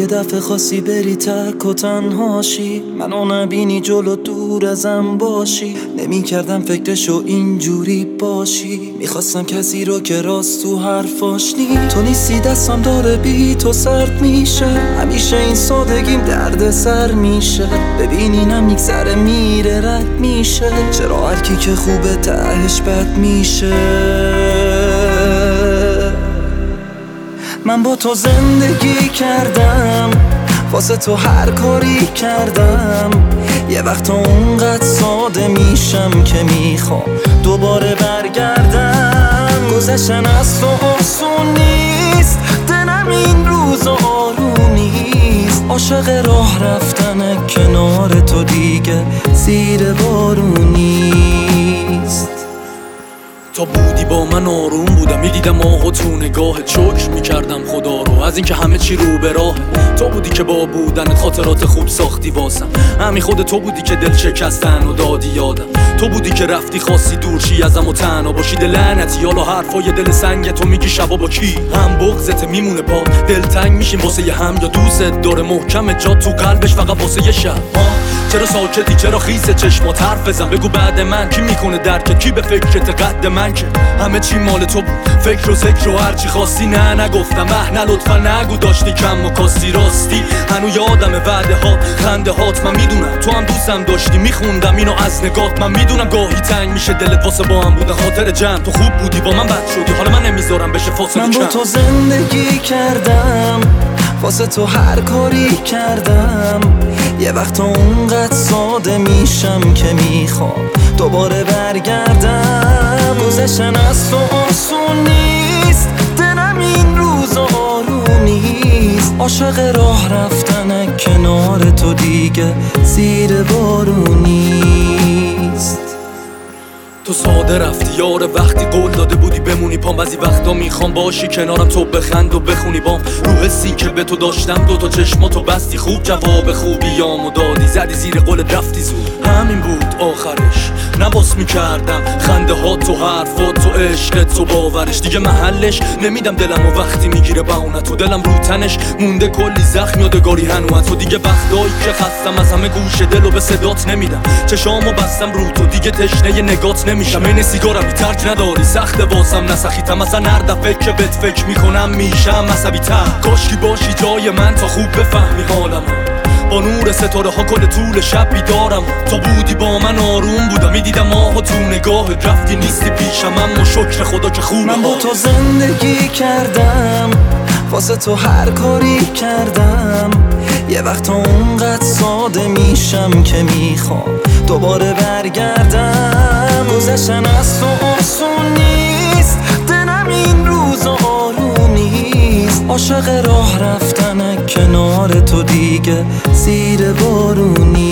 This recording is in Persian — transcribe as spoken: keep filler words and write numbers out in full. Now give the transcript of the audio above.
یه دفعه خواستی بری تک و تنهاشی، منو نبینی جلو دور ازم باشی. نمی کردم فکرشو اینجوری باشی، میخواستم کسی رو که راست تو حرفاش نی. تو نیستی دستم داره بی تو سرد میشه، همیشه این سادگیم درد سر میشه. ببینی نمیگذره میره رد میشه، چرا هرکی که خوبه تهش بد میشه. من با تو زندگی کردم، واسه تو هر کاری کردم. یه وقت اونقدر ساده میشم که میخوام دوباره برگردم. گذشتن از تو آسون نیست، دلم این روز آروم نیست. عاشق راه رفتن کنار تو دیگه زیر بارون نیست. تا بودی با من آروم بودم، میدیدم آه و تو نگاهت، شکر میکردم خدا رو از اینکه همه چی رو به راه. تو بودی که با بودن خاطرات خوب ساختی واسم، همین خود تو بودی که دل شکستن و دادی یادم. تو بودی که رفتی خواستی دورشی ازم و تنها باشی. دل لعنتی حالا حرفای دل سنگ تو میگی شبا با کی؟ هم بغضت میمونه با دلتنگ میشیم واسه یه هم، یا دوست داره محکم جا تو قلبش فقط واسه یه شب. چرا ساکتی؟ چرا خیسه چشمات؟ حرف بزن بگو بعد من کی میکنه درک؟ کی به فکرت قد من که همه چی مال تو بود؟ فکر و ذکر و هرچی خواستی نه نگفتم، اه نه لطفا نگو داشتی کم و کاستی. راستی هنو یادم وعده ها خنده هات، من میدونم تو هم دوستم داشتی، میخوندم اینو از نگات. من میدونم گاهی تنگ میشه دلت واسه با هم بودن خاطر جمع. تو خوب بودی با من بد شدی، حالا من نمیذارم بشه فاصله کم. من با تو زندگی کردم، واسه تو هر کاری کردم. یه وقت اونقدر ساده میشم که میخوام دوباره برگردم. گذشتن از تو آسون نیست، دلم این روز آروم نیست. عاشق راه رفتن کنار تو دیگه زیر بارون نیست. تو ساده رفتی یار وقتی قول داده بودی بمونی پام. بعضی وقتا میخوام باشی کنارم تو بخند و بخونی بام. رو حسی که به تو داشتم دو تا چشماتو بستی، خوب جواب خوبیامو دادی، زدی زیر قولت رفتی زود. همین بود آخرش، نباس میکردم خنده ها تو حرفات تو عشقت تو باورش. دیگه محلش نمیدم دلم و وقتی میگیره بهونه تو دلم رو تنش مونده کلی زخم یادگاری هنوز. تو دیگه وقتایی که خستم از همه گوش دل و به صدات نمیدم، چشامو بستم رو تو دیگه تشنه نگات نمیشم. این سیگارم ترک نداری سخت واسم نسخیتم، مثلا هر دفعه که بهت فکر میکنم میشم عصبی تر. کاشکی باشی جای من تا خوب بفهمی حالم، با نور ستاره ها کل طول شب بیدارم. تو بودی با من آروم بودم، میدیدم آه تو نگاهت، رفتی نیستی پیشم اما شکر خدا که خوبه. من با تو زندگی کردم، واسه تو هر کاری کردم. یه وقت اونقدر ساده میشم که میخوام دوباره برگردم. گذشتن از تو آسون نیست، دلم این روز آروم نیست. عاشق راه رفتن کنار تو دیگه زیر بارون نیست.